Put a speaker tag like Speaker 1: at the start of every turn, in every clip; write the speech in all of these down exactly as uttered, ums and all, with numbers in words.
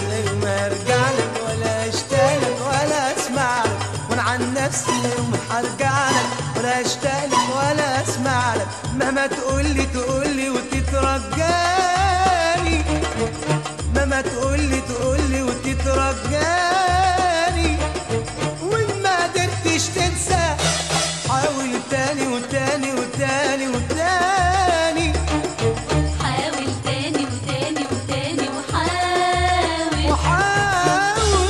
Speaker 1: يوم ارجع لك ولا اشتاق لك ولا اسمع لك، وانا عن نفسي يوم هرجع لك ولا اشتاق لك ولا اسمع لك، مهما تقولي تقولي وتترجاني، مهما تقولي تقولي وتترجاني، وان ما قدرتش تنسى حاول تاني وتاني وتاني وتاني،
Speaker 2: حاول تاني وتاني وتاني وحاول
Speaker 1: وحاول.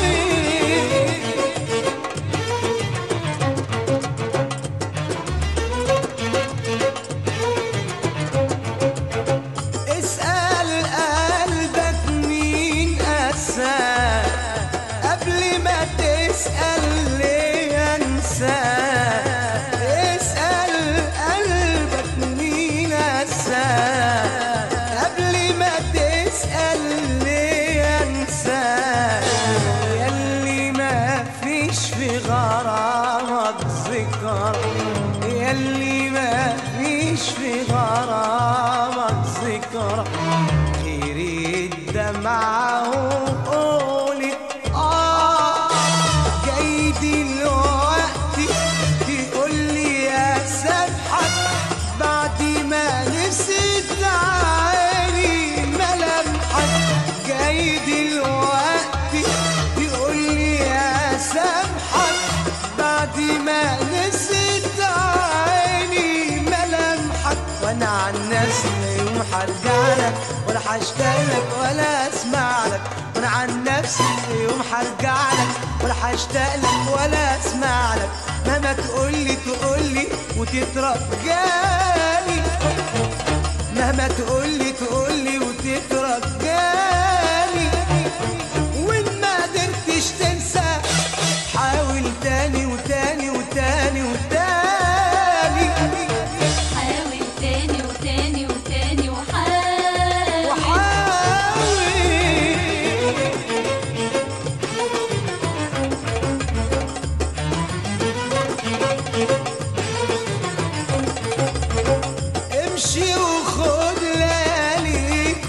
Speaker 1: اسأل قلبك مين قساك قبل ما تسأل ليه انساك، اسأل قلبك مين قساك قبل ما تسأل ليه انساك، ياللي ما فيش في غرامك ذكر، ياللي ما فيش في غرامك ذكر، غير الدمعة وقولي آه، جاي دلوقتي تقولي يا سامحك بعد ما نسيت عيني ملامحك، جاي دلوقتي تقولي يا سامحك بعد ما نسيت عيني ملامحك، وانا عن نفسي يوم هرجع لك ولا هشتاق لك ولا اسمع لك، وانا عن نفسي يوم هرجع لك ولا هشتاق لك ولا اسمع لك، مهما تقولي تقولي وتترجاني، مهما تقولي تقولي وتترجاني، وان ما قدرتش تنسى حاول تاني وتاني وتاني وتاني،
Speaker 2: حاول تاني وتاني وتاني وحاول
Speaker 1: وحاول. امشي وخد لياليك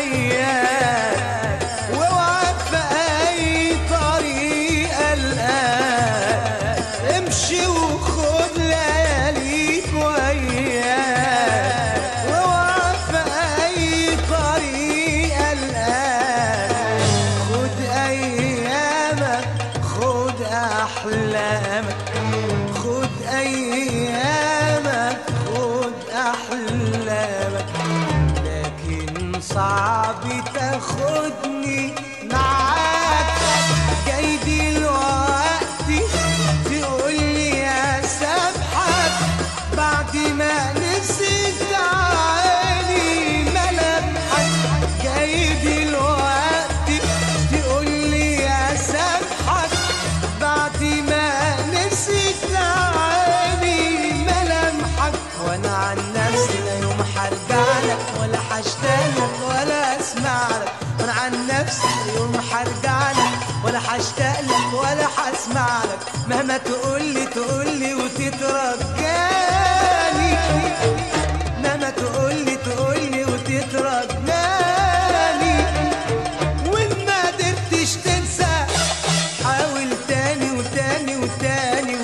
Speaker 1: وياك، واوعى في اي طريق الآن، امشي وخد لياليك وياك، واوعى في اي طريق الآن، خد ايامك خد احلامك، خد ايامك خد احلامك، لكن صعب تاخدني معاك، جاي دلوقتي تقولي يا سامحك بعد ما نسيت عيني ملامحك، جاي دلوقتي تقولي يا سامحك بعد ما نسيت عيني ملامحك، وانا عن نفسي لا يوم هرجع لك ولا هشتاق لك ولا اسمع لك، وانا عن نفسي لا يوم هرجع لك ولا هشتاق لك ولا هسمع لك، مهما تقولي تقولي وتترجاني، مهما تقولي تقولي وتترجاني، وان ما قدرتش تنسى حاول تاني وتاني وتاني